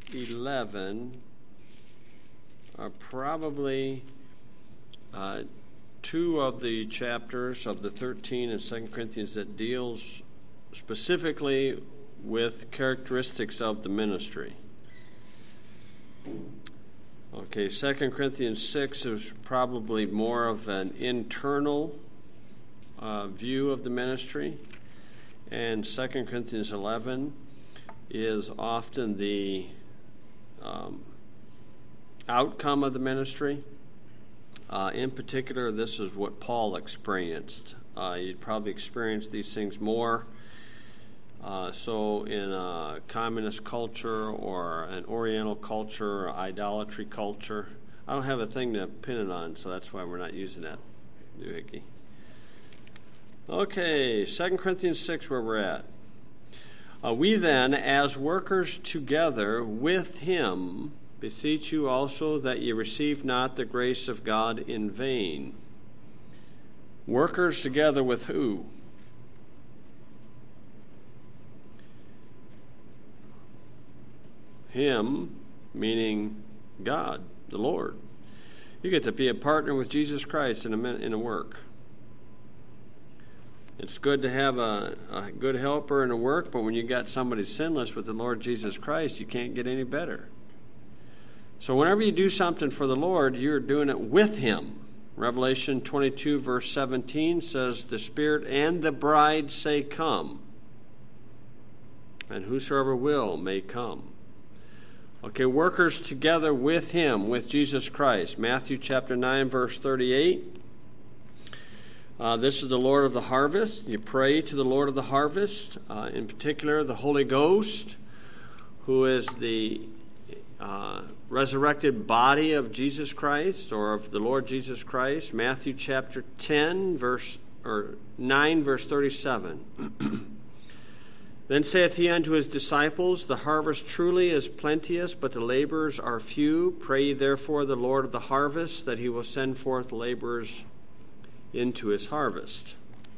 11 are probably two of the chapters of the 13 and 2 Corinthians that deals specifically with characteristics of the ministry. Okay, 2 Corinthians 6 is probably more of an internal view of the ministry, and 2 Corinthians 11 is often the outcome of the ministry. In particular, this is what Paul experienced. You'd probably experience these things more so in a communist culture or an Oriental culture or idolatry culture. I don't have a thing to pin it on, so that's why we're not using that, doohickey. Okay, 2 Corinthians 6, where we're at. We then, as workers together with him, beseech you also that ye receive not the grace of God in vain. Workers together with who? Him, meaning God, the Lord. You get to be a partner with Jesus Christ in a work. It's good to have a good helper in a work, but when you got somebody sinless with the Lord Jesus Christ, you can't get any better. So whenever you do something for the Lord, you're doing it with him. Revelation 22, verse 17 says, the Spirit and the bride say, come. And whosoever will may come. Okay, workers together with him, with Jesus Christ. Matthew chapter 9, verse 38. This is the Lord of the harvest. You pray to the Lord of the harvest, in particular the Holy Ghost, who is the resurrected body of Jesus Christ, or of the Lord Jesus Christ. Matthew chapter 9, verse 37. Then saith he unto his disciples, the harvest truly is plenteous, but the laborers are few. Pray ye therefore the Lord of the harvest, that he will send forth laborers into his harvest.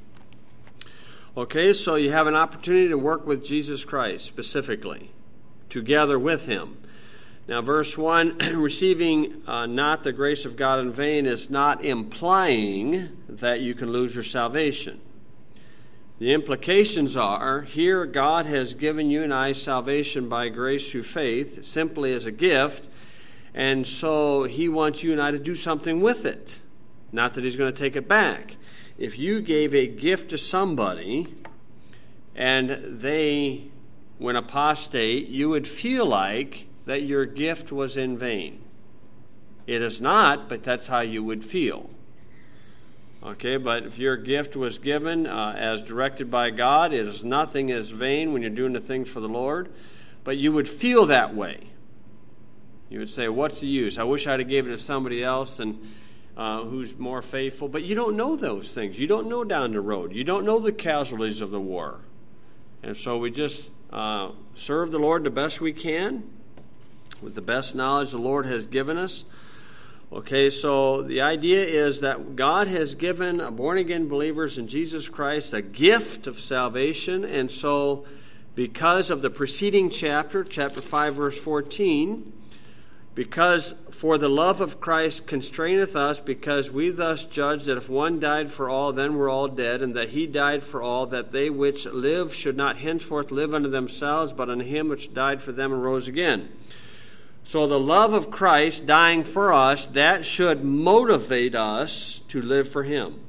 Okay, so you have an opportunity to work with Jesus Christ specifically, together with him. Now, verse 1, receiving not the grace of God in vain is not implying that you can lose your salvation. The implications are, here God has given you and I salvation by grace through faith, simply as a gift, and so he wants you and I to do something with it. Not that he's going to take it back. If you gave a gift to somebody and they went apostate, you would feel like that your gift was in vain. It is not, but that's how you would feel. Okay, but if your gift was given as directed by God, it is nothing as vain when you're doing the things for the Lord, but you would feel that way. You would say, what's the use? I wish I'd have given it to somebody else and who's more faithful. But you don't know those things. You don't know down the road. You don't know the casualties of the war. And so we just serve the Lord the best we can with the best knowledge the Lord has given us. Okay, so the idea is that God has given born-again believers in Jesus Christ a gift of salvation, and so because of the preceding chapter 5, verse 14, because for the love of Christ constraineth us, because we thus judge that if one died for all, then we're all dead, and that he died for all, that they which live should not henceforth live unto themselves, but unto him which died for them and rose again. So the love of Christ dying for us, that should motivate us to live for him.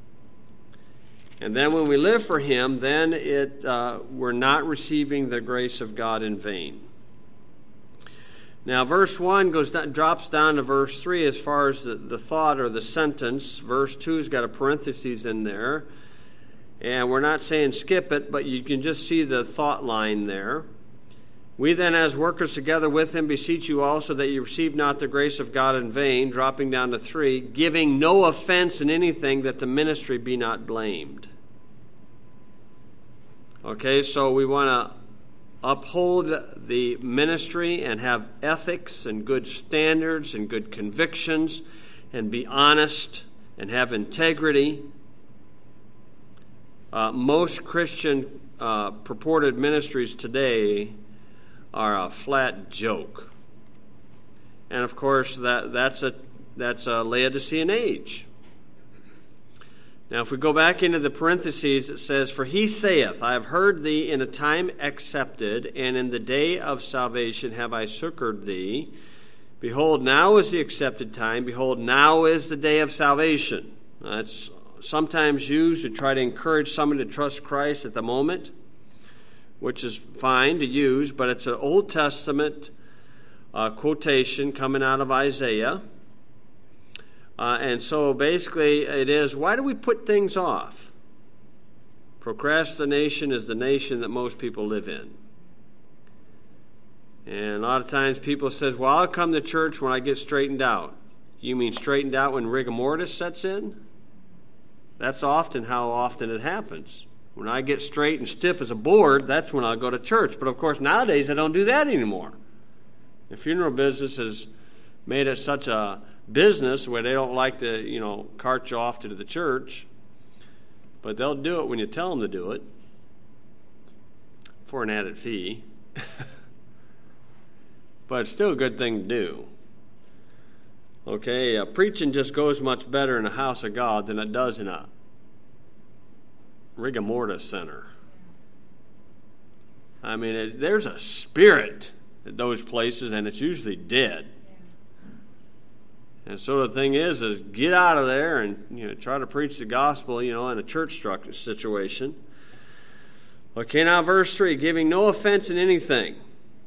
And then when we live for him, then we're not receiving the grace of God in vain. Now, verse 1 drops down to verse 3 as far as the thought or the sentence. Verse 2's got a parenthesis in there. And we're not saying skip it, but you can just see the thought line there. We then, as workers together with him, beseech you also that you receive not the grace of God in vain, dropping down to 3, giving no offense in anything, that the ministry be not blamed. Okay, so we want to uphold the ministry and have ethics and good standards and good convictions and be honest and have integrity. Most Christian purported ministries today are a flat joke. And of course, that's a Laodicean age. Now, if we go back into the parentheses, it says, "For he saith, I have heard thee in a time accepted, and in the day of salvation have I succored thee. Behold, now is the accepted time. Behold, now is the day of salvation." That's sometimes used to try to encourage someone to trust Christ at the moment, which is fine to use, but it's an Old Testament quotation coming out of Isaiah. And so basically it is, why do we put things off? Procrastination is the nation that most people live in. And a lot of times people says, well, I'll come to church when I get straightened out. You mean straightened out when rigor mortis sets in? That's often how often it happens. When I get straight and stiff as a board, that's when I'll go to church. But of course, nowadays I don't do that anymore. The funeral business has made it such a business where they don't like to, cart you off to the church. But they'll do it when you tell them to do it for an added fee. But it's still a good thing to do. Okay, preaching just goes much better in a house of God than it does in a rigor mortis center. I mean, there's a spirit at those places, and it's usually dead. And so the thing is get out of there and try to preach the gospel, in a church situation. Okay, now verse 3, giving no offense in anything,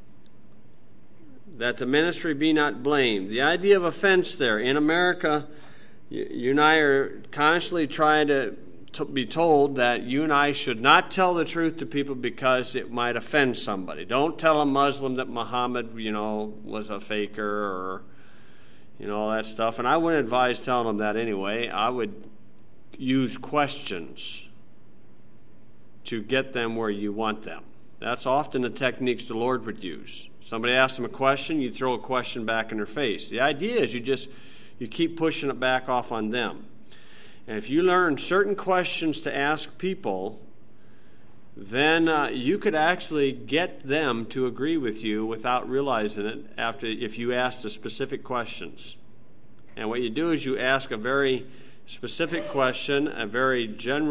that the ministry be not blamed. The idea of offense there, in America, you and I are constantly trying to be told that you and I should not tell the truth to people because it might offend somebody. Don't tell a Muslim that Muhammad, was a faker or all that stuff. And I wouldn't advise telling them that anyway. I would use questions to get them where you want them. That's often the techniques the Lord would use. Somebody asks them a question, you throw a question back in their face. The idea is you keep pushing it back off on them. And if you learn certain questions to ask people, then you could actually get them to agree with you without realizing it if you ask the specific questions. And what you do is you ask a very specific question, a very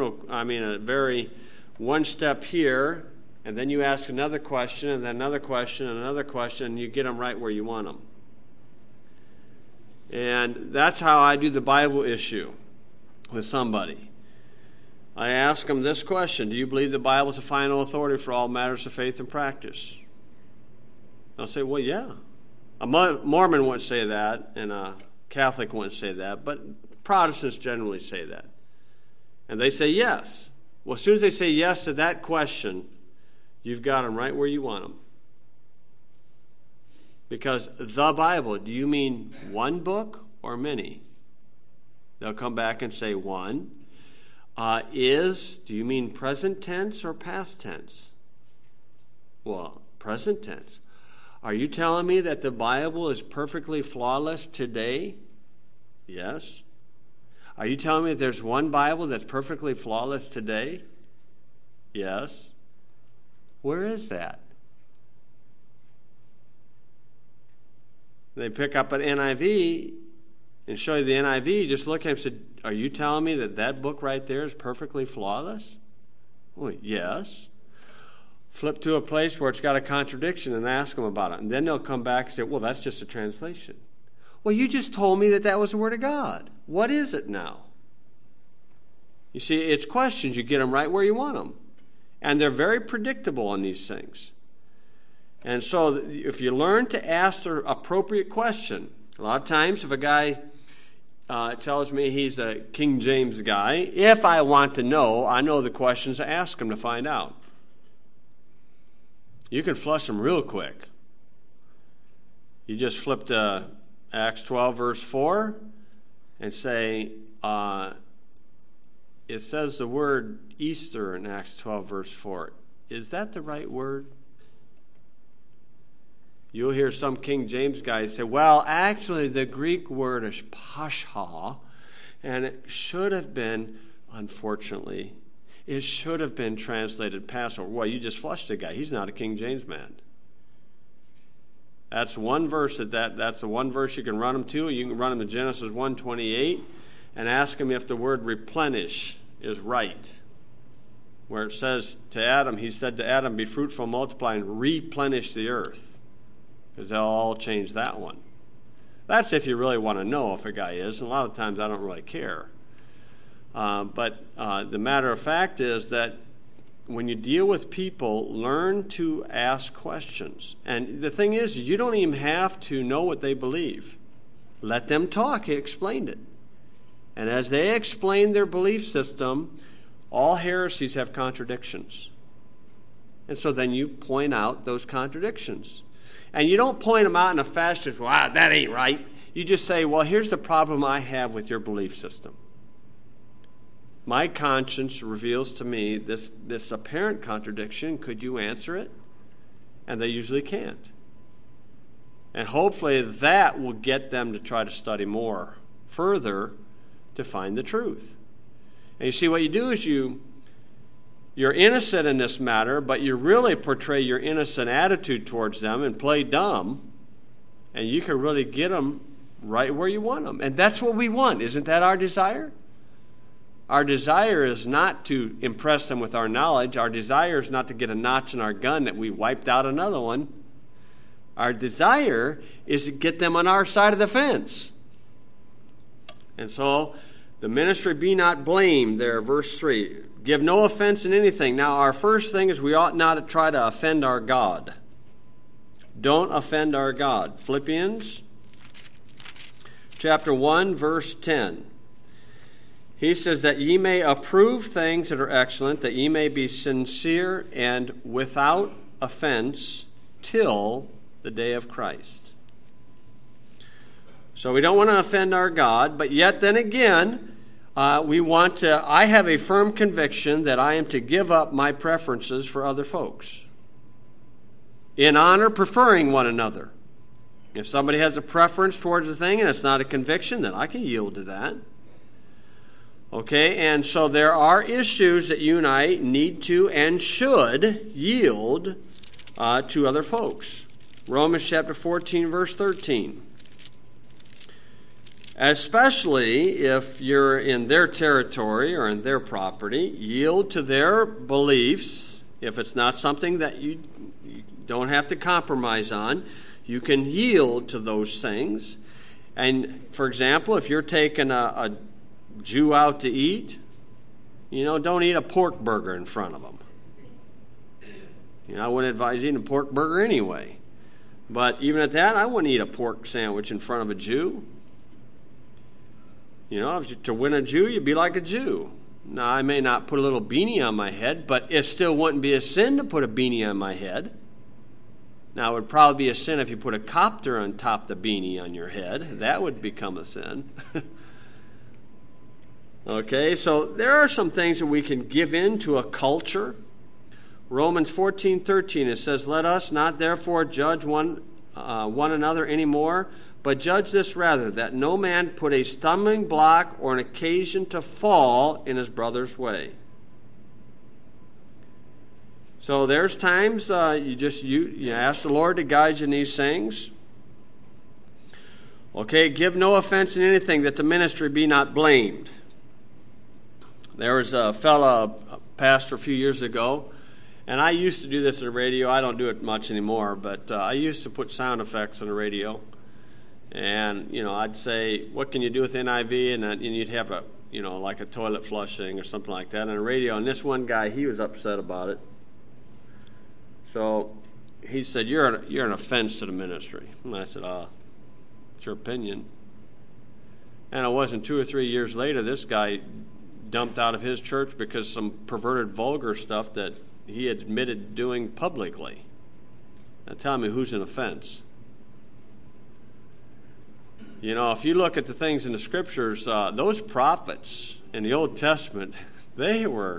one step here, and then you ask another question, and then another question, and another question, and you get them right where you want them. And that's how I do the Bible issue with somebody. I ask them this question: do you believe the Bible is the final authority for all matters of faith and practice? They'll say, well, yeah. A Mormon wouldn't say that, and a Catholic wouldn't say that, but Protestants generally say that. And they say yes. Well, as soon as they say yes to that question, you've got them right where you want them. Because the Bible, do you mean one book or many? They'll come back and say one. Do you mean present tense or past tense? Well, present tense. Are you telling me that the Bible is perfectly flawless today? Yes. Are you telling me that there's one Bible that's perfectly flawless today? Yes. Where is that? They pick up an NIV and show you the NIV, just look at him and say, are you telling me that book right there is perfectly flawless? Well, yes. Flip to a place where it's got a contradiction and ask them about it. And then they'll come back and say, well, that's just a translation. Well, you just told me that was the Word of God. What is it now? You see, it's questions. You get them right where you want them. And they're very predictable on these things. And so if you learn to ask the appropriate question, a lot of times if a guy tells me he's a King James guy, if I want to know, I know the questions to ask him to find out. You can flush them real quick. You just flip to Acts 12, verse 4, and say, it says the word Easter in Acts 12, verse 4. Is that the right word? You'll hear some King James guys say, well, actually the Greek word is Pascha, and it should have been, unfortunately, it should have been translated Passover. Well, you just flushed a guy. He's not a King James man. That's one verse that's the one verse you can run them to. You can run them to Genesis 1:28 and ask them if the word replenish is right. Where it says to Adam, he said to Adam, be fruitful, multiply, and replenish the earth. Because they'll all change that one. That's if you really want to know if a guy is. And a lot of times I don't really care. But the matter of fact is that when you deal with people, learn to ask questions. And the thing is, you don't even have to know what they believe. Let them talk. He explained it. And as they explain their belief system, all heresies have contradictions. And so then you point out those contradictions. And you don't point them out in a fashion, wow, that ain't right. You just say, well, here's the problem I have with your belief system. My conscience reveals to me this apparent contradiction. Could you answer it? And they usually can't. And hopefully that will get them to try to study more further to find the truth. And you see, what you do is you're innocent in this matter, but you really portray your innocent attitude towards them and play dumb, and you can really get them right where you want them. And that's what we want. Isn't that our desire? Our desire is not to impress them with our knowledge. Our desire is not to get a notch in our gun that we wiped out another one. Our desire is to get them on our side of the fence. And so the ministry be not blamed there, verse 3. Give no offense in anything. Now, our first thing is we ought not to try to offend our God. Don't offend our God. Philippians chapter 1, verse 10. He says that ye may approve things that are excellent, that ye may be sincere and without offense till the day of Christ. So we don't want to offend our God, but yet then again, I have a firm conviction that I am to give up my preferences for other folks. In honor, preferring one another. If somebody has a preference towards a thing and it's not a conviction, then I can yield to that. Okay, and so there are issues that you and I need to and should yield to other folks. Romans chapter 14, verse 13. Especially if you're in their territory or in their property, yield to their beliefs. If it's not something that you don't have to compromise on, you can yield to those things. And, for example, if you're taking a Jew out to eat, don't eat a pork burger in front of them. I wouldn't advise eating a pork burger anyway. But even at that, I wouldn't eat a pork sandwich in front of a Jew. To win a Jew, you'd be like a Jew. Now, I may not put a little beanie on my head, but it still wouldn't be a sin to put a beanie on my head. Now, it would probably be a sin if you put a copter on top of the beanie on your head. That would become a sin. Okay, so there are some things that we can give in to a culture. Romans 14:13, it says, let us not therefore judge one another anymore, but judge this rather, that no man put a stumbling block or an occasion to fall in his brother's way. So there's times you ask the Lord to guide you in these things. Okay, give no offense in anything, that the ministry be not blamed. There was a pastor a few years ago, and I used to do this on the radio. I don't do it much anymore, but I used to put sound effects on the radio. And, I'd say, what can you do with NIV? And you'd have like a toilet flushing or something like that on the radio. And this one guy, he was upset about it. So he said, you're an offense to the ministry. And I said, it's your opinion. And it wasn't 2 or 3 years later, this guy dumped out of his church because some perverted, vulgar stuff that he admitted doing publicly. Now tell me, who's an offense? If you look at the things in the Scriptures, those prophets in the Old Testament, they were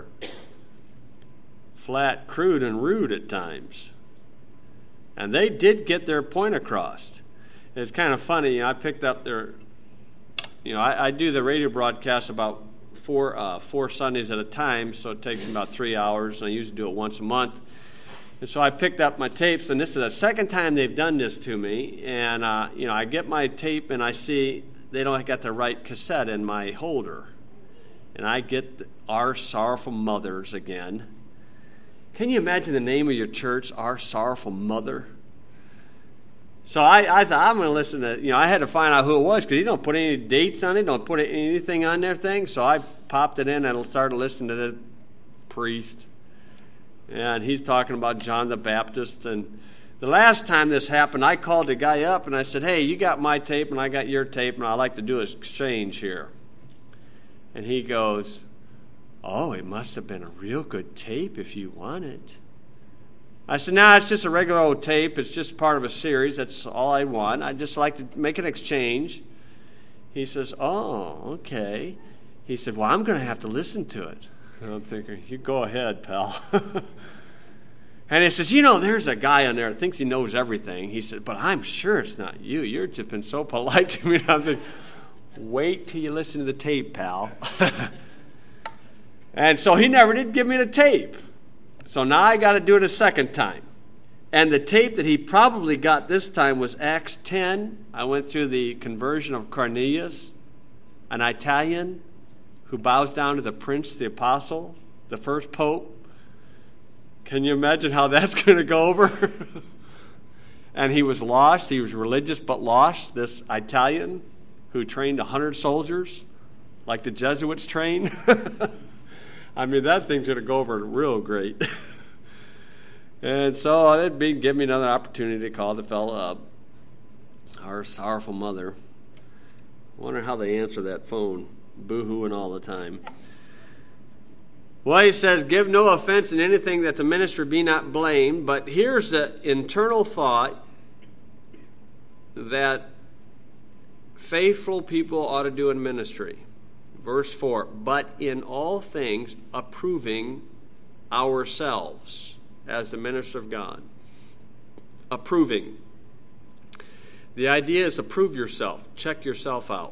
flat, crude, and rude at times. And they did get their point across. It's kind of funny. I picked up their, I do the radio broadcast about four Sundays at a time, so it takes me about 3 hours, and I usually do it once a month. And so I picked up my tapes, and this is the second time they've done this to me. And, I get my tape, and I see they don't got the right cassette in my holder. And I get Our Sorrowful Mothers again. Can you imagine the name of your church, Our Sorrowful Mother? So I thought, I'm going to listen to, I had to find out who it was because he don't put any dates on it, don't put anything on their thing. So I popped it in and started listening to the priest. And he's talking about John the Baptist. And the last time this happened, I called the guy up and I said, hey, you got my tape and I got your tape, and I'd like to do an exchange here. And he goes, oh, it must have been a real good tape if you want it. I said, no, it's just a regular old tape. It's just part of a series. That's all I want. I'd just like to make an exchange. He says, oh, okay. He said, well, I'm going to have to listen to it. And I'm thinking, you go ahead, pal. And he says, there's a guy on there that thinks he knows everything. He said, but I'm sure it's not you. You've just been so polite to me. I'm thinking, wait till you listen to the tape, pal. And so he never did give me the tape. So now I got to do it a second time. And the tape that he probably got this time was Acts 10. I went through the conversion of Cornelius, an Italian who bows down to the Prince, the Apostle, the first Pope. Can you imagine how that's going to go over? And he was lost. He was religious but lost, this Italian who trained 100 soldiers like the Jesuits trained. I mean, that thing's going to go over real great. And so it'd give me another opportunity to call the fellow up. Our Sorrowful Mother. I wonder how they answer that phone, boo-hooing all the time. Well, he says, give no offense in anything that the minister be not blamed. But here's the internal thought that faithful people ought to do in ministry. Verse 4, but in all things approving ourselves as the minister of God. Approving. The idea is to prove yourself. Check yourself out.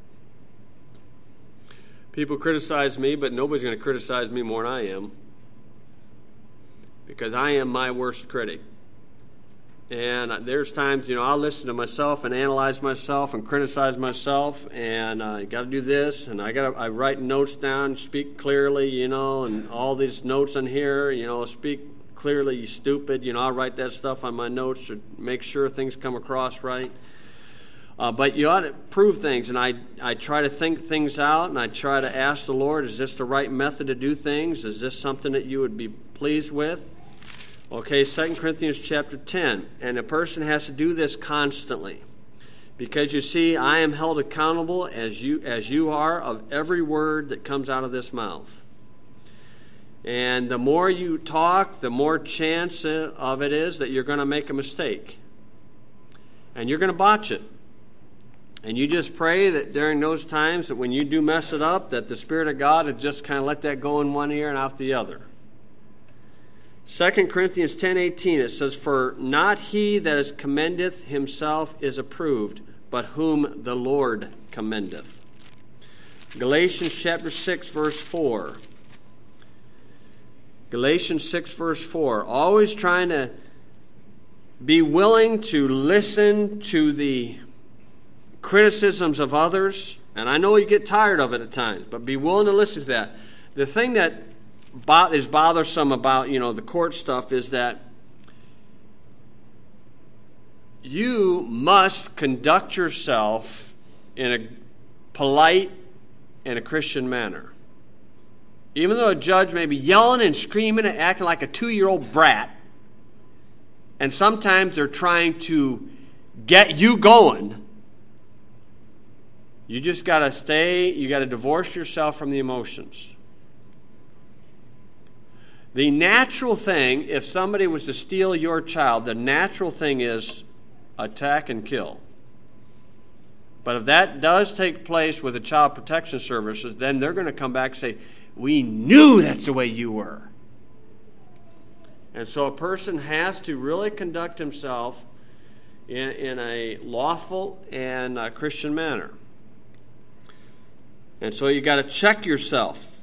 People criticize me, but nobody's going to criticize me more than I am. Because I am my worst critic. And there's times, I'll listen to myself and analyze myself and criticize myself, and I got to do this, and I write notes down, speak clearly, and all these notes on here, speak clearly, you stupid. I'll write that stuff on my notes to make sure things come across right. But you ought to prove things, and I try to think things out, and I try to ask the Lord, is this the right method to do things? Is this something that you would be pleased with? Okay, 2 Corinthians chapter 10. And a person has to do this constantly. Because you see, I am held accountable as you are of every word that comes out of this mouth. And the more you talk, the more chance of it is that you're going to make a mistake. And you're going to botch it. And you just pray that during those times that when you do mess it up, that the Spirit of God would just kind of let that go in one ear and out the other. 2 Corinthians 10:18, it says, for not he that is commendeth himself is approved, but whom the Lord commendeth. Galatians chapter 6, verse 4. Galatians 6, verse 4. Always trying to be willing to listen to the criticisms of others. And I know you get tired of it at times, but be willing to listen to that. The thing that is bothersome about, the court stuff is that you must conduct yourself in a polite and a Christian manner. Even though a judge may be yelling and screaming and acting like a 2-year-old brat, and sometimes they're trying to get you going, you just got to divorce yourself from the emotions. The natural thing, if somebody was to steal your child, the natural thing is attack and kill. But if that does take place with the Child Protection Services, then they're going to come back and say, we knew that's the way you were. And so a person has to really conduct himself in a lawful and Christian manner. And so you got to check yourself.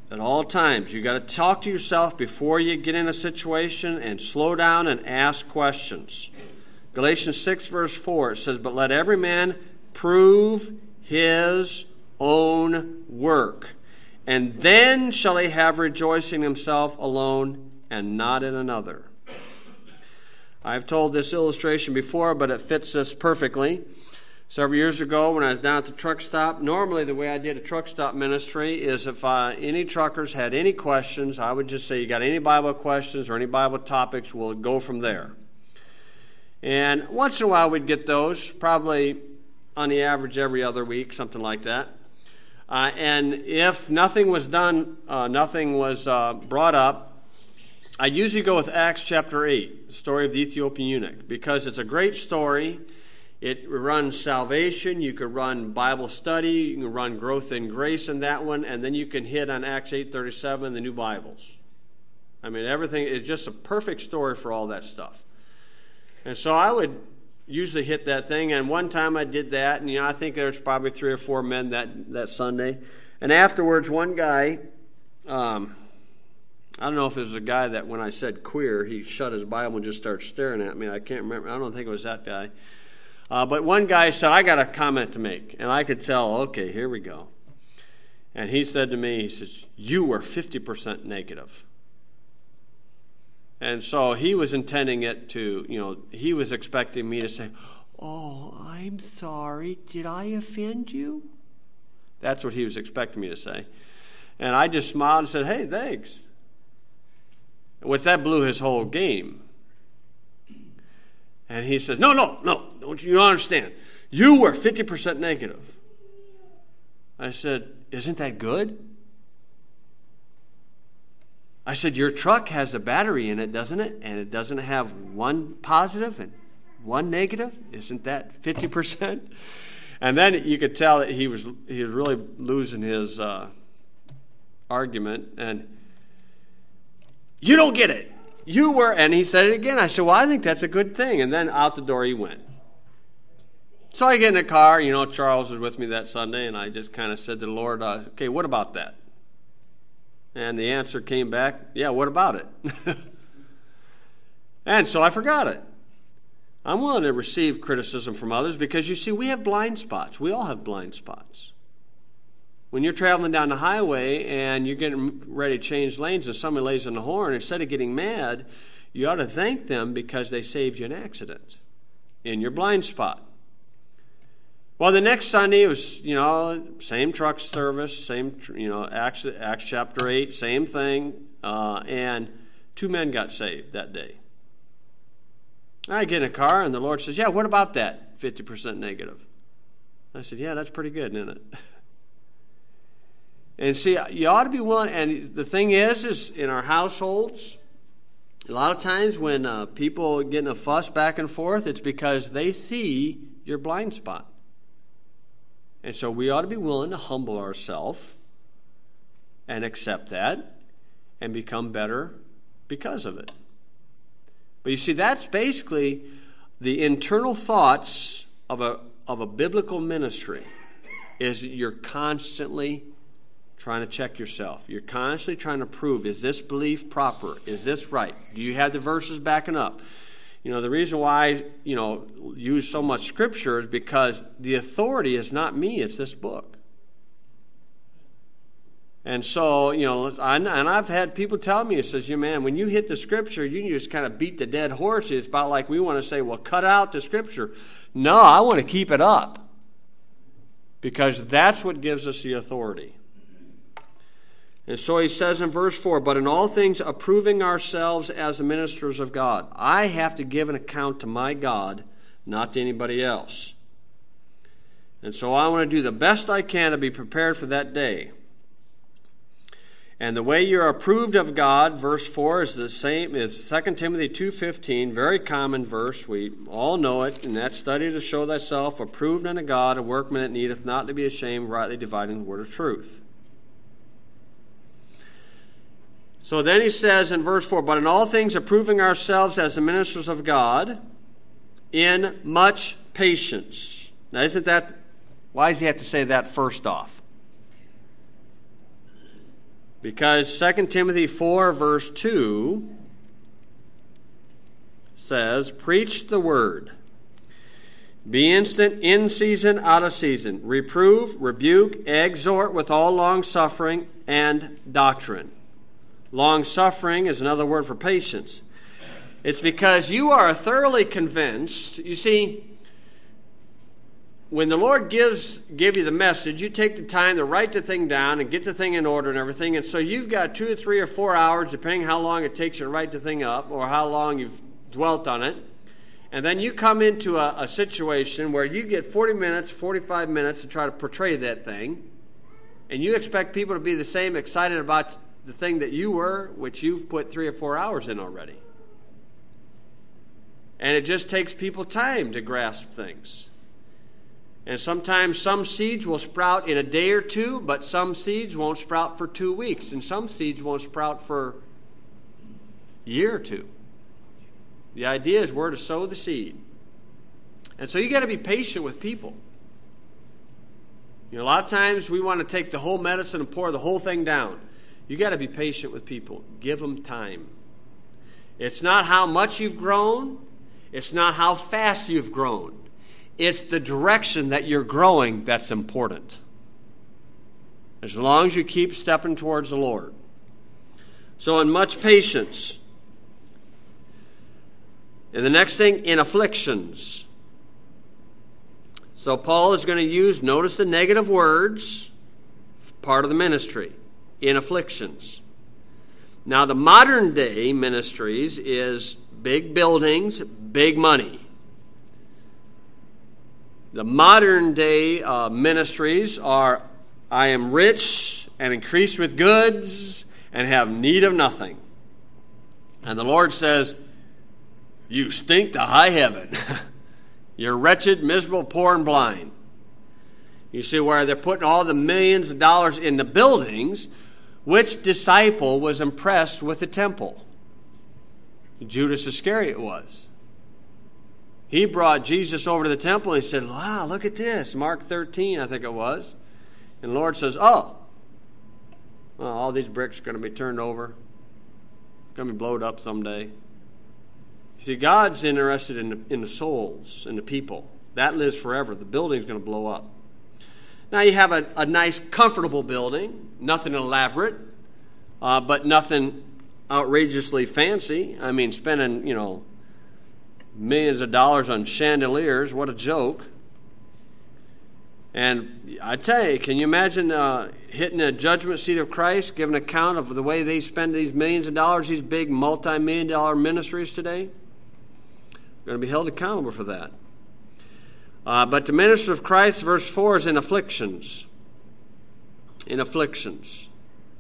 At all times. You got to talk to yourself before you get in a situation and slow down and ask questions. Galatians 6 verse 4, it says, "But let every man prove his own work, and then shall he have rejoicing himself alone and not in another." I've told this illustration before, but it fits this perfectly. Several years ago when I was down at the truck stop, normally the way I did a truck stop ministry is if any truckers had any questions, I would just say, "You got any Bible questions or any Bible topics, we'll go from there." And once in a while we'd get those, probably on the average every other week, something like that. And if nothing was done, nothing was brought up, I usually go with Acts chapter 8, the story of the Ethiopian eunuch, because it's a great story. It runs salvation. You could run Bible study. You can run growth in grace in that one, and then you can hit on Acts 8:37, the New Bibles. I mean, everything is just a perfect story for all that stuff. And so I would usually hit that thing, and one time I did that, and I think there's probably 3 or 4 men that Sunday. And afterwards, one guy, I don't know if it was a guy that when I said queer, he shut his Bible and just started staring at me. I can't remember. I don't think it was that guy. But one guy said, "I got a comment to make." And I could tell, okay, here we go. And he said to me, he says, "You were 50% negative." And so he was intending it to, he was expecting me to say, "Oh, I'm sorry. Did I offend you?" That's what he was expecting me to say. And I just smiled and said, "Hey, thanks." Which that blew his whole game. And he says, no, don't you understand? You were 50% negative. I said, "Isn't that good?" I said, "Your truck has a battery in it, doesn't it? And it doesn't have one positive and one negative. Isn't that 50%? And then you could tell that he was really losing his argument. And "You don't get it. You were," and he said it again. I said, "Well, I think that's a good thing." And then out the door he went. So I get in the car. Charles was with me that Sunday, and I just kind of said to the Lord, "Okay, what about that?" And the answer came back, "Yeah, what about it?" And so I forgot it. I'm willing to receive criticism from others because, you see, we have blind spots. We all have blind spots. When you're traveling down the highway and you're getting ready to change lanes and somebody lays on the horn, instead of getting mad, you ought to thank them because they saved you an accident in your blind spot. Well, the next Sunday it was, same truck service, same, Acts chapter 8, same thing, and 2 men got saved that day. I get in a car and the Lord says, "Yeah, what about that 50% negative?" I said, "Yeah, that's pretty good, isn't it?" And see, you ought to be willing, and the thing is in our households, a lot of times when people get in a fuss back and forth, it's because they see your blind spot. And so we ought to be willing to humble ourselves and accept that and become better because of it. But you see, that's basically the internal thoughts of a biblical ministry, is you're constantly trying to check yourself. You're constantly trying to prove, is this belief proper? Is this right? Do you have the verses backing up? The reason why I, use so much scripture is because the authority is not me, it's this book. And so, and I've had people tell me, it says, "Man, when you hit the scripture, you can just kind of beat the dead horse. It's about like we want to say, well, cut out the scripture." No, I want to keep it up because that's what gives us the authority. And so he says in verse 4, "But in all things approving ourselves as the ministers of God." I have to give an account to my God, not to anybody else. And so I want to do the best I can to be prepared for that day. And the way you're approved of God, verse 4, is the same as 2 Timothy 2:15, very common verse. We all know it. "In that study to show thyself approved unto God, a workman that needeth not to be ashamed, rightly dividing the word of truth." So then he says in verse 4, "But in all things approving ourselves as the ministers of God, in much patience." Now isn't that, why does he have to say that first off? Because 2 Timothy 4, verse 2 says, preach the word. Be instant, in season, out of season. Reprove, rebuke, exhort with all long-suffering and doctrine. Long-suffering is another word for patience. It's because you are thoroughly convinced. You see, when the Lord give you the message, you take the time to write the thing down and get the thing in order and everything. And so you've got 2 or 3 or 4 hours, depending how long it takes you to write the thing up or how long you've dwelt on it. And then you come into a situation where you get 40 minutes, 45 minutes to try to portray that thing. And you expect people to be the same excited about the thing that you were, which you've put 3 or 4 hours in already. And it just takes people time to grasp things. And sometimes some seeds will sprout in a day or two, but some seeds won't sprout for 2 weeks, and some seeds won't sprout for a year or two. The idea is where to sow the seed. And so you got to be patient with people. You know, a lot of times we want to take the whole medicine and pour the whole thing down. You got to be patient with people. Give them time. It's not how much you've grown. It's not how fast you've grown. It's the direction that you're growing that's important. As long as you keep stepping towards the Lord. So in much patience. And the next thing, in afflictions. So Paul is going to use, notice the negative words, part of the ministry, in afflictions. Now the modern day ministries is big buildings, big money. The modern day ministries are, I am rich and increased with goods and have need of nothing. And the Lord says, you stink to high heaven. You're wretched, miserable, poor, and blind. You see where they're putting all the millions of dollars in the buildings. Which disciple was impressed with the temple? Judas Iscariot was. He brought Jesus over to the temple and he said, wow, look at this. Mark 13, I think it was. And the Lord says, all these bricks are going to be turned over. Going to be blown up someday. You see, God's interested in the souls and the people. That lives forever. The building's going to blow up. Now you have a nice, comfortable building. Nothing elaborate, but nothing outrageously fancy. I mean, spending, millions of dollars on chandeliers. What a joke. And I tell you, can you imagine hitting a judgment seat of Christ, giving account of the way they spend these millions of dollars, these big multi-million-dollar ministries today? They're going to be held accountable for that. But the minister of Christ, verse 4, is in afflictions. In afflictions.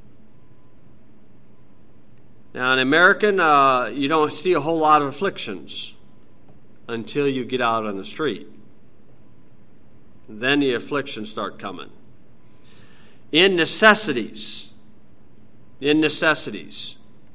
Now, in American, you don't see a whole lot of afflictions until you get out on the street. Then the afflictions start coming. In necessities. In necessities.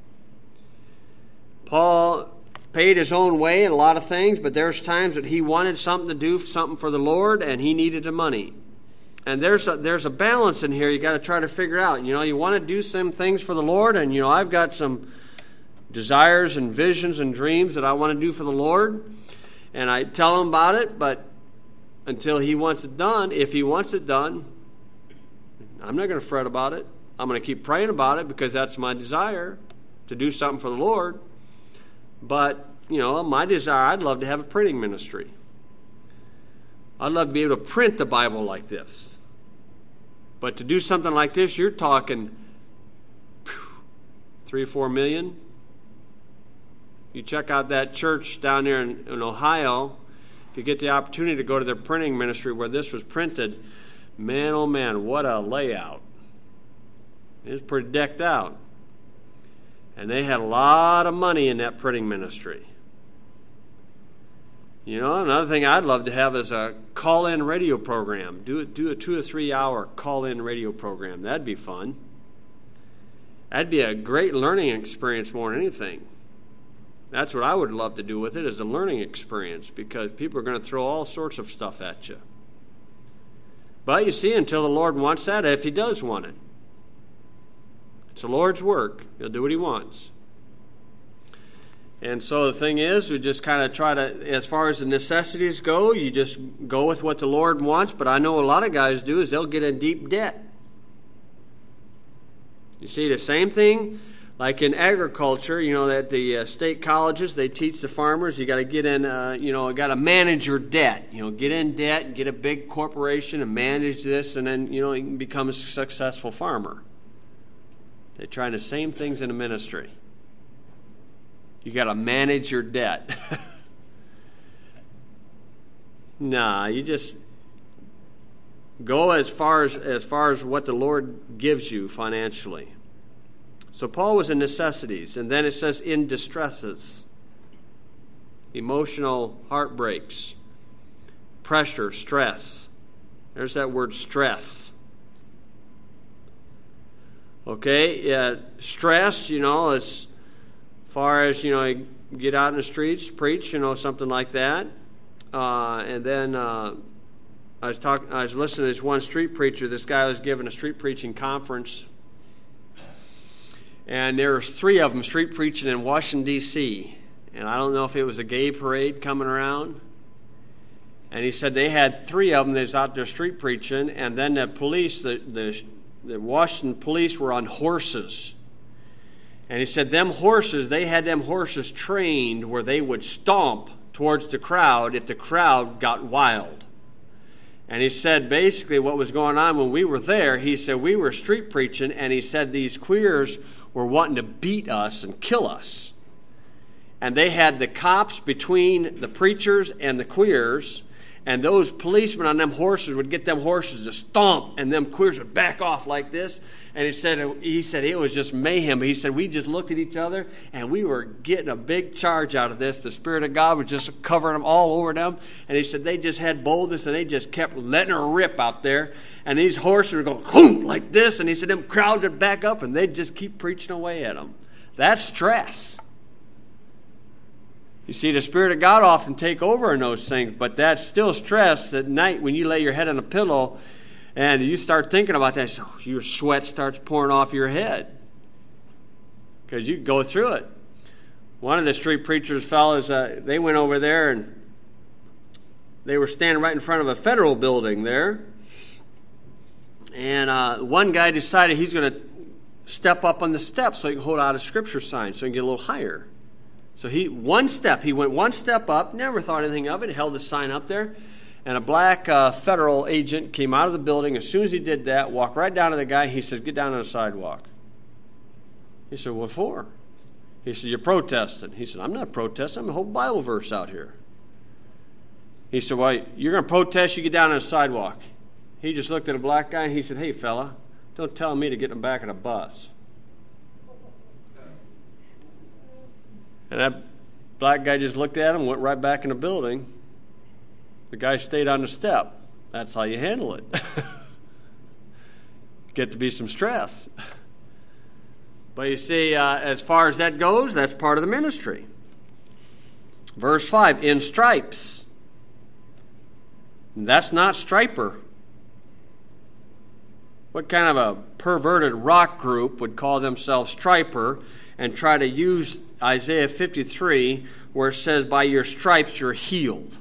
Paul paid his own way in a lot of things, but there's times that he wanted something to do, something for the Lord, and he needed the money. And there's a balance in here you got to try to figure out. You want to do some things for the Lord, and I've got some desires and visions and dreams that I want to do for the Lord. And I tell him about it, but until he wants it done, if he wants it done, I'm not going to fret about it. I'm going to keep praying about it because that's my desire, to do something for the Lord. But, my desire, I'd love to have a printing ministry. I'd love to be able to print the Bible like this. But to do something like this, you're talking 3 or 4 million. You check out that church down there in Ohio. If you get the opportunity to go to their printing ministry where this was printed, man, oh man, what a layout. It was pretty decked out. And they had a lot of money in that printing ministry. Another thing I'd love to have is a call-in radio program. Do a 2 or 3 hour call-in radio program. That'd be fun. That'd be a great learning experience more than anything. That's what I would love to do with it, is the learning experience, because people are going to throw all sorts of stuff at you. But you see, until the Lord wants that, if he does want it. It's the Lord's work. He'll do what he wants. And so the thing is, we just kind of try to, as far as the necessities go, you just go with what the Lord wants. But I know a lot of guys do is they'll get in deep debt. You see, the same thing like in agriculture, that the state colleges, they teach the farmers, you got to get in, got to manage your debt. Get in debt and get a big corporation and manage this, and then, you can become a successful farmer. They're trying the same things in the ministry. You got to manage your debt. Nah, you just go as far as what the Lord gives you financially. So Paul was in necessities, and then it says in distresses, emotional heartbreaks, pressure, stress. There's that word stress. Okay, stress, as far as, get out in the streets, preach, something like that. And then I was listening to this one street preacher. This guy was giving a street preaching conference. And there was 3 of them street preaching in Washington, D.C. And I don't know if it was a gay parade coming around. And he said they had 3 of them that was out there street preaching. And then the police, the Washington police were on horses. And he said they had them horses trained where they would stomp towards the crowd if the crowd got wild. And he said basically what was going on when we were there, he said we were street preaching, and he said these queers were wanting to beat us and kill us. And they had the cops between the preachers and the queers, and those policemen on them horses would get them horses to stomp, and them queers would back off like this. And he said it was just mayhem. He said we just looked at each other, and we were getting a big charge out of this. The Spirit of God was just covering them all over them. And he said they just had boldness, and they just kept letting her rip out there. And these horses were going boom like this. And he said them crowds would back up, and they'd just keep preaching away at them. That's stress. You see, the Spirit of God often take over in those things, but that's still stress. At night when you lay your head on a pillow and you start thinking about that, so your sweat starts pouring off your head because you go through it. One of the street preachers fellas, they went over there and they were standing right in front of a federal building there. And one guy decided he's going to step up on the steps so he can hold out a scripture sign so he can get a little higher. So he went one step up, never thought anything of it, held the sign up there, and a black federal agent came out of the building. As soon as he did that, walked right down to the guy. He says, "Get down on the sidewalk." He said, "What for?" He said, "You're protesting." He said, "I'm not protesting. I'm a whole Bible verse out here." He said, "Well, you're going to protest, you get down on the sidewalk." He just looked at a black guy and he said, "Hey, fella, don't tell me to get in the back of the bus." And that black guy just looked at him, went right back in the building. The guy stayed on the step. That's how you handle it. Get to be some stress. But you see, as far as that goes, that's part of the ministry. Verse 5, in stripes. That's not striper. What kind of a perverted rock group would call themselves striper and try to use Isaiah 53 where it says, by your stripes you're healed?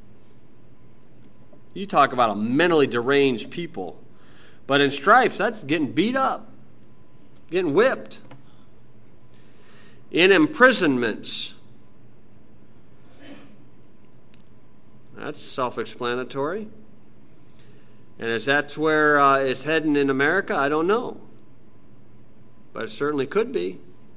You talk about a mentally deranged people. But in stripes, that's getting beat up, getting whipped. In imprisonments. That's self-explanatory. And as that's where it's heading in America, I don't know. But it certainly could be.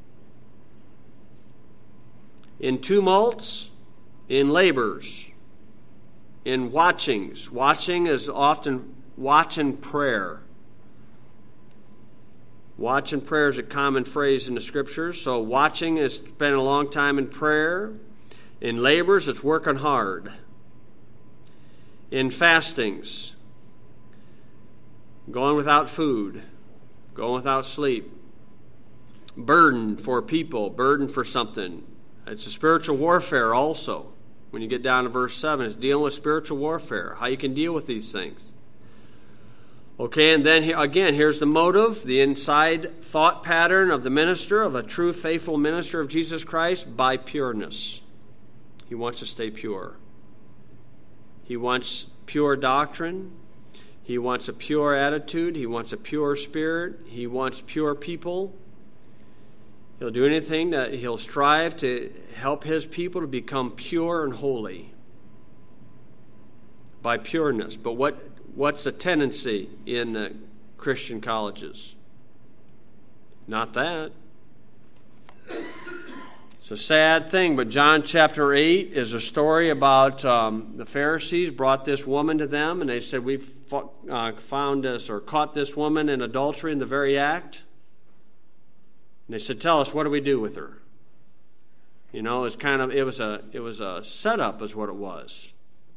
In tumults, in labors, in watchings. Watching is often watch and prayer. Watch and prayer is a common phrase in the Scriptures. So watching is spending a long time in prayer. In labors, it's working hard. In fastings, going without food, going without sleep. Burden for people, burden for something. It's a spiritual warfare also. When you get down to verse 7, it's dealing with spiritual warfare, how you can deal with these things. Okay, and then here's the motive, the inside thought pattern of the minister, of a true faithful minister of Jesus Christ, by pureness. He wants to stay pure. He wants pure doctrine. He wants a pure attitude. He wants a pure spirit. He wants pure people. He'll do anything that he'll strive to help his people to become pure and holy by pureness. But what's the tendency in Christian colleges? Not that. It's a sad thing, but John chapter 8 is a story about the Pharisees brought this woman to them, and they said, "We've found this or caught this woman in adultery in the very act." And they said, "Tell us, what do we do with her?" You know, it was a setup, is what it was.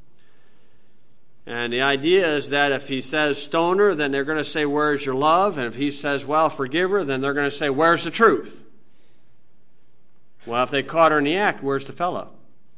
And the idea is that if he says stone her, then they're going to say, "Where's your love?" And if he says, "Well, forgive her," then they're going to say, "Where's the truth?" Well, if they caught her in the act, where's the fellow?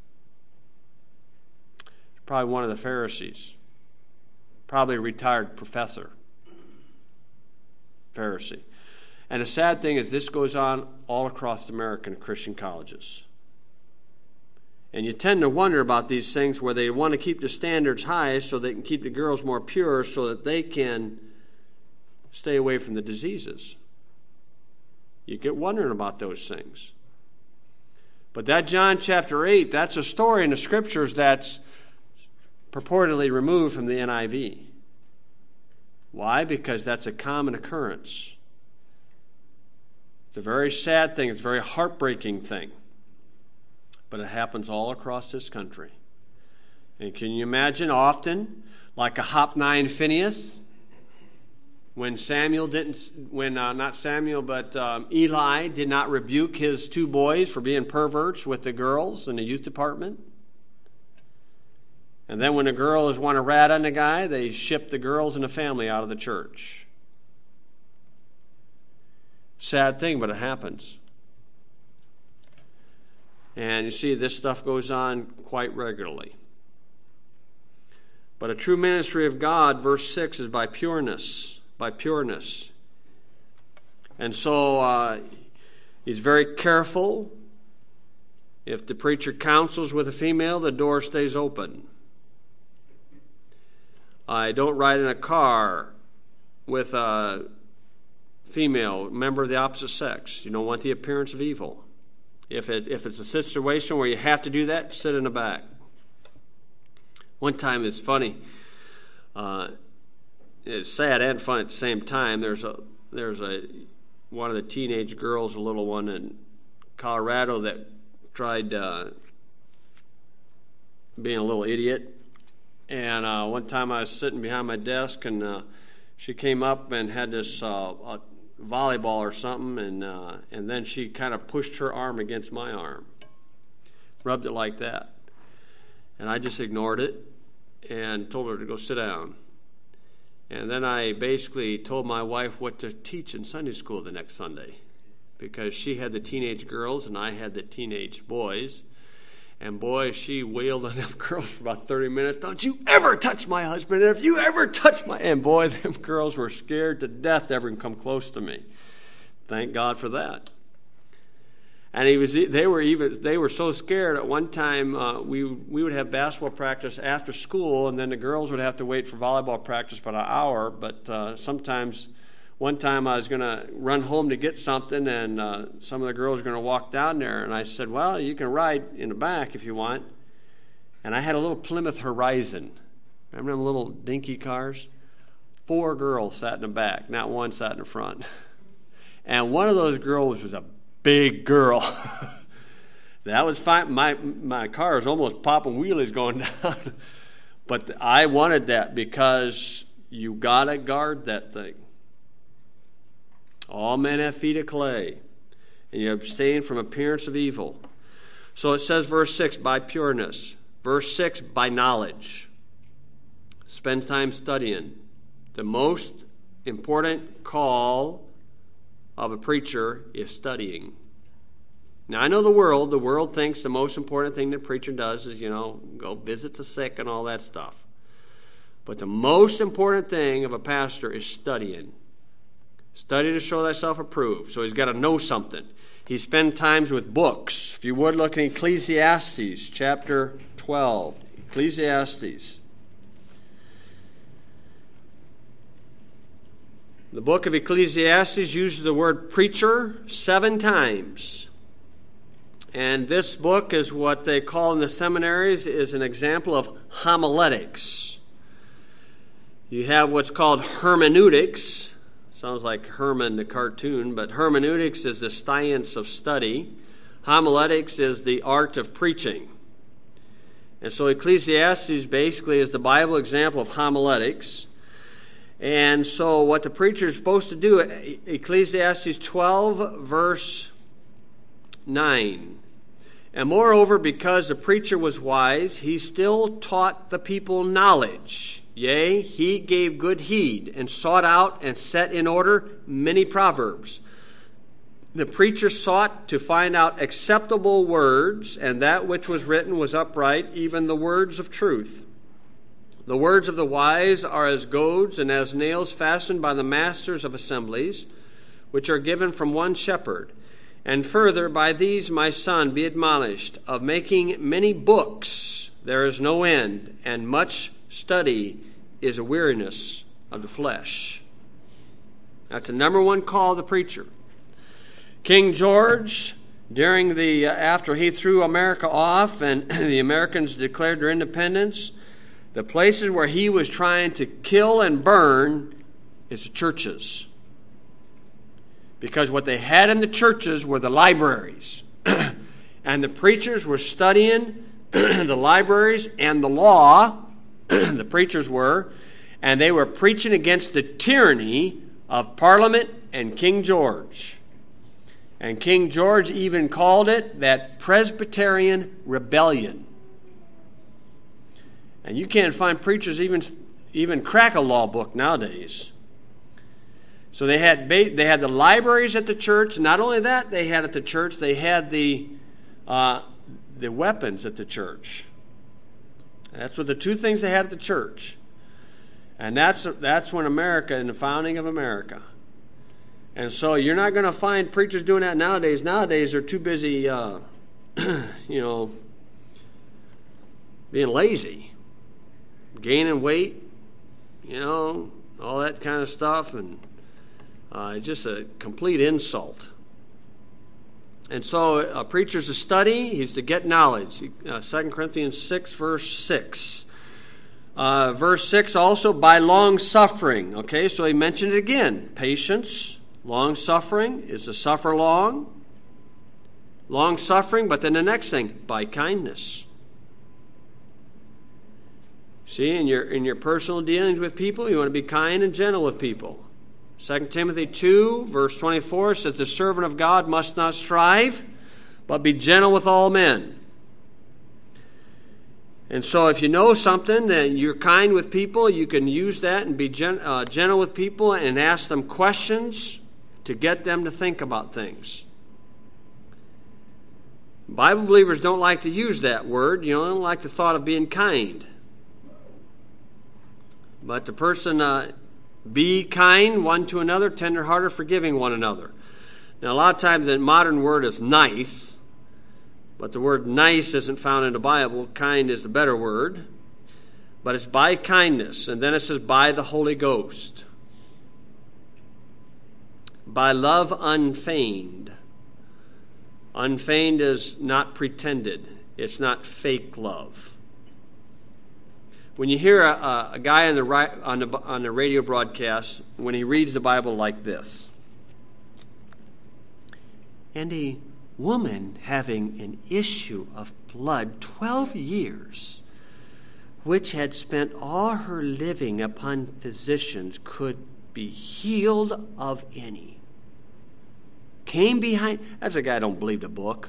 Probably one of the Pharisees. Probably a retired professor. Pharisee. And the sad thing is this goes on all across American Christian colleges. And you tend to wonder about these things where they want to keep the standards high so they can keep the girls more pure so that they can stay away from the diseases. You get wondering about those things. But that John chapter 8, that's a story in the Scriptures that's purportedly removed from the NIV. Why? Because that's a common occurrence. It's a very sad thing. It's a very heartbreaking thing. But it happens all across this country. And can you imagine often, like a Hophni and Phinehas, when Eli did not rebuke his two boys for being perverts with the girls in the youth department? And then when the girls want to rat on the guy, they ship the girls and the family out of the church. Sad thing, but it happens. And you see, this stuff goes on quite regularly. But a true ministry of God, verse 6, is by pureness. By pureness. And so he's very careful. If the preacher counsels with a female, the door stays open. I don't ride in a car with a female, member of the opposite sex. You don't want the appearance of evil. If it's a situation where you have to do that, sit in the back. One time, it's funny. It's sad and fun at the same time. There's one of the teenage girls, a little one in Colorado, that tried being a little idiot. And one time I was sitting behind my desk, and she came up and had this volleyball or something, and then she kind of pushed her arm against my arm, rubbed it like that. And I just ignored it and told her to go sit down. And then I basically told my wife what to teach in Sunday school the next Sunday, because she had the teenage girls and I had the teenage boys. And boy, she wailed on them girls for about 30 minutes. "Don't you ever touch my husband. And if you ever touch my..." And boy, them girls were scared to death to ever come close to me. Thank God for that. And they were so scared. At one time, we would have basketball practice after school, and then the girls would have to wait for volleyball practice about an hour. But sometimes, one time I was going to run home to get something, and some of the girls were going to walk down there. And I said, "Well, you can ride in the back if you want." And I had a little Plymouth Horizon. Remember them little dinky cars? 4 girls sat in the back, not one sat in the front. And one of those girls was a big girl. That was fine. My car was almost popping wheelies going down. But I wanted that because you got to guard that thing. All men have feet of clay, and you abstain from appearance of evil. So it says, verse 6, by pureness. Verse 6, by knowledge. Spend time studying. The most important call of a preacher is studying. Now, I know the world thinks the most important thing the preacher does is, go visit the sick and all that stuff. But the most important thing of a pastor is studying. Study to show thyself approved. So he's got to know something. He spends times with books. If you would, look in Ecclesiastes chapter 12. Ecclesiastes. The book of Ecclesiastes uses the word preacher 7 times. And this book is what they call in the seminaries is an example of homiletics. You have what's called hermeneutics. Sounds like Herman the cartoon, but hermeneutics is the science of study. Homiletics is the art of preaching. And so Ecclesiastes basically is the Bible example of homiletics. And so what the preacher is supposed to do, Ecclesiastes 12, verse 9. And moreover, because the preacher was wise, he still taught the people knowledge. Yea, he gave good heed and sought out and set in order many proverbs. The preacher sought to find out acceptable words, and that which was written was upright, even the words of truth. The words of the wise are as goads and as nails fastened by the masters of assemblies, which are given from one shepherd. And further, by these, my son, be admonished, of making many books there is no end, and much study is a weariness of the flesh. That's the number one call of the preacher. King George, during after he threw America off and the Americans declared their independence, the places where he was trying to kill and burn is the churches. Because what they had in the churches were the libraries. And the preachers were studying the libraries and the law, the preachers were, and they were preaching against the tyranny of Parliament and King George. And King George even called it that Presbyterian rebellion. And you can't find preachers even crack a law book nowadays. So they had the libraries at the church. Not only that, they had at the church, they had the weapons at the church. That's what the two things they had at the church. And that's when America, in the founding of America. And so you're not going to find preachers doing that nowadays. Nowadays they're too busy, being lazy, gaining weight, all that kind of stuff, and just a complete insult. And so a preacher's to study, he's to get knowledge. 2 Corinthians 6, verse 6. Verse 6 also, by long suffering. Okay, so he mentioned it again. Patience, long suffering is to suffer long. Long suffering, but then the next thing, by kindness. See, in your personal dealings with people, you want to be kind and gentle with people. 2 Timothy 2, verse 24 says, the servant of God must not strive, but be gentle with all men. And so if you know something and you're kind with people, you can use that and be gentle with people and ask them questions to get them to think about things. Bible believers don't like to use that word. They don't like the thought of being kind. But the person... be kind one to another, tender-hearted, forgiving one another. Now, a lot of times the modern word is nice, but the word nice isn't found in the Bible. Kind is the better word. But it's by kindness. And then it says by the Holy Ghost. By love unfeigned. Unfeigned is not pretended. It's not fake love. When you hear a guy on the radio broadcast, when he reads the Bible like this, and a woman having an issue of blood 12 years, which had spent all her living upon physicians, could be healed of any. Came behind, that's a guy who don't believe the book.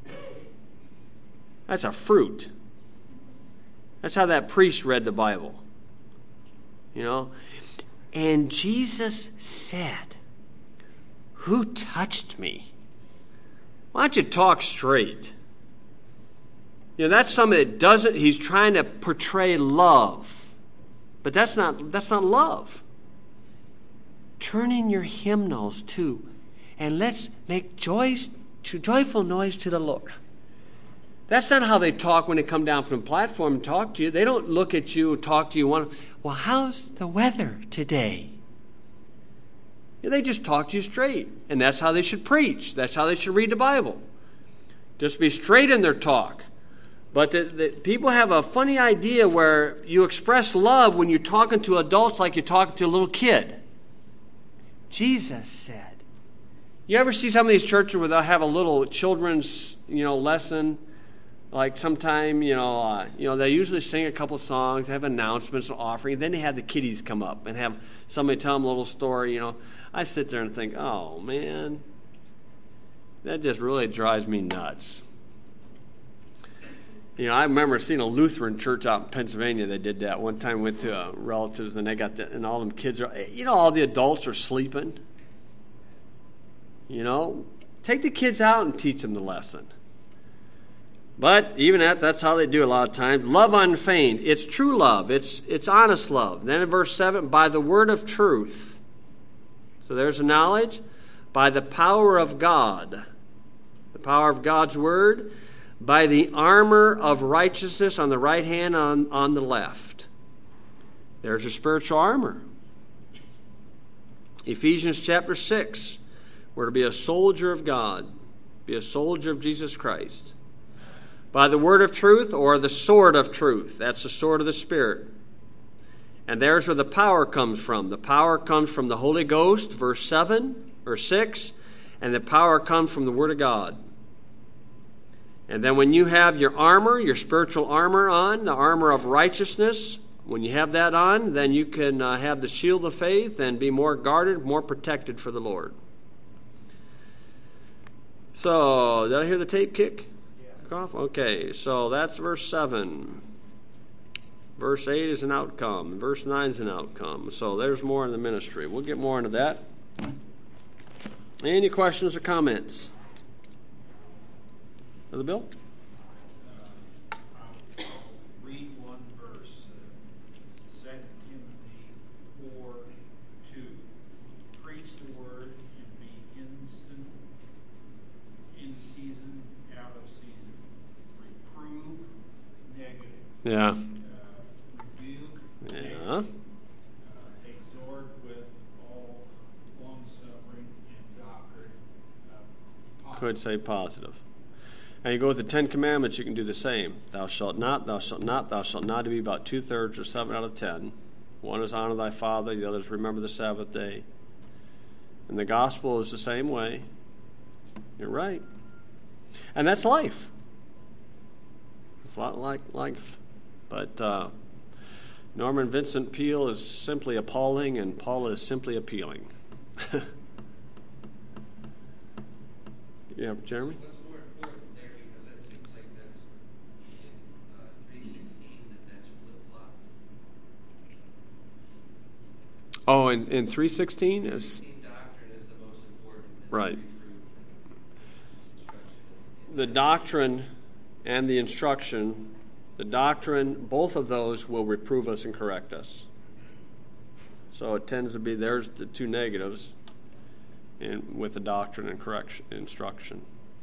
That's a fruit. That's how that priest read the Bible. And Jesus said, who touched me? Why don't you talk straight? That's somebody that doesn't, he's trying to portray love. But that's not love. Turn in your hymnals too, and let's make joyful noise to the Lord. That's not how they talk when they come down from the platform and talk to you. They don't look at you and talk to you. Well, how's the weather today? They just talk to you straight. And that's how they should preach. That's how they should read the Bible. Just be straight in their talk. But the people have a funny idea where you express love when you're talking to adults like you're talking to a little kid. Jesus said. You ever see some of these churches where they'll have a little children's, lesson? Like sometime, they usually sing a couple songs, have announcements, and offering. Then they have the kiddies come up and have somebody tell them a little story. I sit there and think, oh, man, that just really drives me nuts. I remember seeing a Lutheran church out in Pennsylvania that did that. One time I went to relatives, and they got and all them kids are, all the adults are sleeping. Take the kids out and teach them the lesson. But even that's how they do it a lot of times. Love unfeigned. It's true love. It's honest love. Then in verse 7, by the word of truth. So there's a knowledge. By the power of God. The power of God's word. By the armor of righteousness on the right hand, on the left. There's your spiritual armor. Ephesians chapter 6. We're to be a soldier of God. Be a soldier of Jesus Christ. By the word of truth, or the sword of truth. That's the sword of the Spirit. And there's where the power comes from. The power comes from the Holy Ghost, verse 7 or 6, and the power comes from the Word of God. And then when you have your armor, your spiritual armor on, the armor of righteousness, when you have that on, then you can have the shield of faith and be more guarded, more protected for the Lord. So, did I hear the tape kick? Off? Okay, so that's verse 7. Verse 8 is an outcome. Verse 9 is an outcome. So there's more in the ministry. We'll get more into that. Any questions or comments? Brother Bill? I'll read one verse. 2 Timothy 4:2. Preach the word and be instant, in season, out of season. Reprove, negative. Yeah. Rebuke, Yeah. exhort with all long-suffering and doctrine. Could say positive. And you go with the 10 Commandments, you can do the same. Thou shalt not, thou shalt not, thou shalt not, to be about 2/3 or 7 out of 10. One is honor thy father, the other is remember the Sabbath day. And the gospel is the same way. You're right. And that's life. It's a lot like life. But Norman Vincent Peale is simply appalling, and Paul is simply appealing. Yeah, Jeremy? What's more important there, because that seems like that's in 3:16 that's flip-flopped. Oh, in 3:16 is 3:16 doctrine is the most important. right. The doctrine and the instruction, the doctrine, both of those will reprove us and correct us. So it tends to be, there's the two negatives with the doctrine and correction, instruction.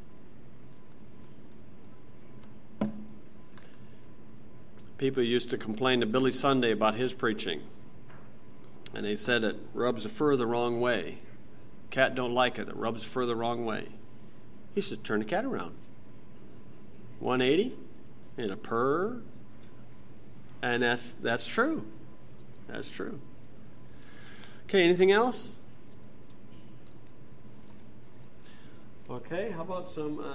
People used to complain to Billy Sunday about his preaching. And they said it rubs the fur the wrong way. Cat don't like it. It rubs the fur the wrong way. He said, turn the cat around. 180 and a purr. And that's true. That's true. Okay, anything else? Okay, how about some